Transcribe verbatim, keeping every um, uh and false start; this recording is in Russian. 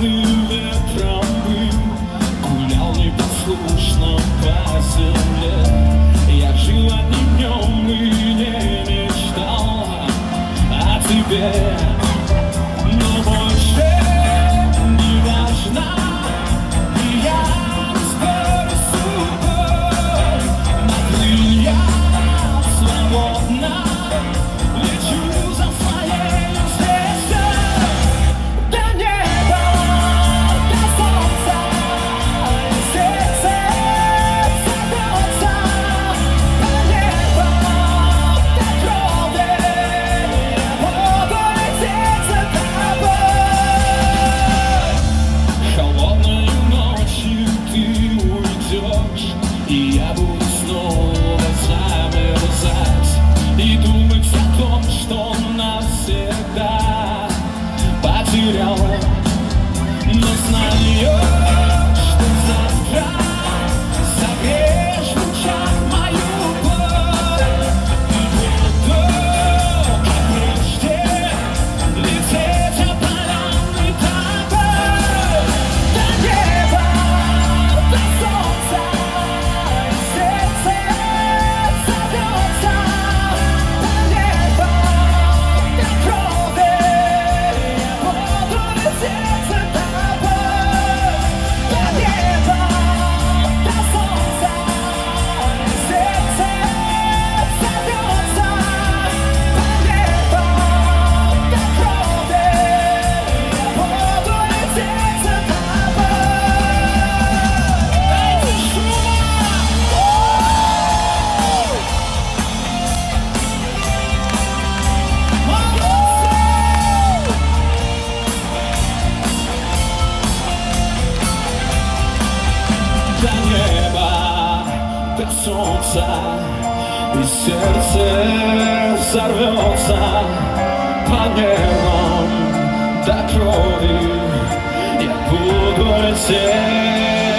холодным ветром гулял непослушно по земле. Я жил одним днем и не мечтал о тебе, но больше не важна. И я не спорю с судьбой, на крыльях свободно лечу за своей звездой. До неба, до солнца, и сердце забьется. До неба, до крови, я буду лететь за тобой. Холодной ночью ты уйдешь, и я буду снова замерзать и думать о том, что навсегда потерял. Но знаешь, что завтра согреешь в лучах мою боль, и буду, как прежде, лететь опаленный тобой. До неба, до солнца, и сердце забьется. До неба, до крови, я буду лететь за тобой. До неба, до солнца, и сердце забьется. До неба, до крови, я буду лететь за тобой. Дайте шума! Молодцы! До неба, до солнца, и сердце взорвется. По небам до крови я буду лететь